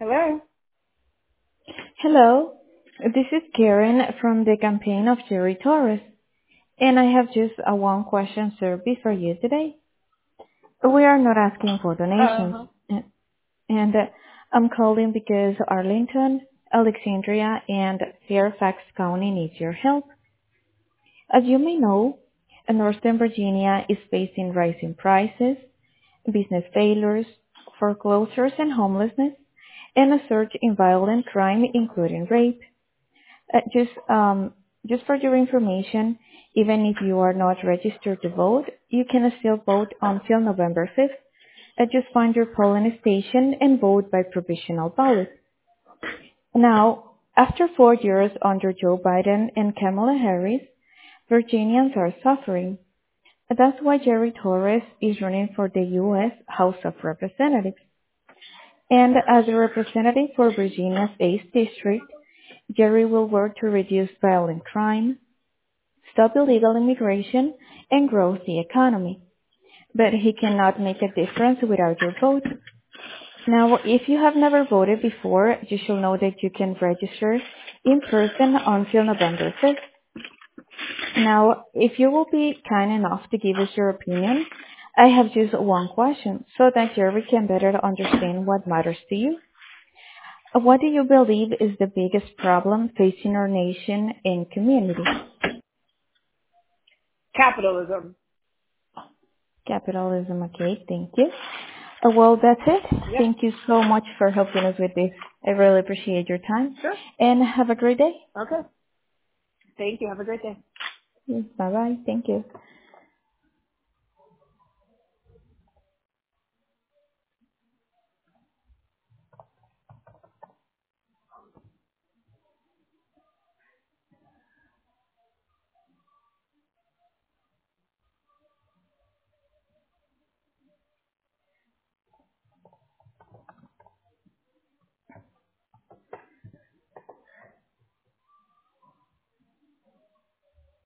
Hello. Hello, this is Karen from the campaign of Jerry Torres, and I have just a one question survey for you today. We are not asking for donations, Uh-huh. and I'm calling because Arlington, Alexandria, and Fairfax County needs your help. As you may know, Northern Virginia is facing rising prices, business failures, foreclosures and homelessness, and a surge in violent crime, including rape. Just for your information, even if you are not registered to vote, you can still vote until November 5th. Just find your polling station and vote by provisional ballot. Now, after 4 years under Joe Biden and Kamala Harris, Virginians are suffering. That's why Jerry Torres is running for the U.S. House of Representatives. And as a representative for Virginia's 8th District, Jerry will work to reduce violent crime, stop illegal immigration, and grow the economy. But he cannot make a difference without your vote. Now, if you have never voted before, you should know that you can register in person until November 5th. Now, if you will be kind enough to give us your opinion, I have just one question so that Jerry can better understand what matters to you. What do you believe is the biggest problem facing our nation and community? Capitalism. Capitalism, okay, thank you. Well, that's it. Yep. Thank you so much for helping us with this. I really appreciate your time. Sure. And have a great day. Okay. Thank you. Have a great day. Bye-bye. Thank you.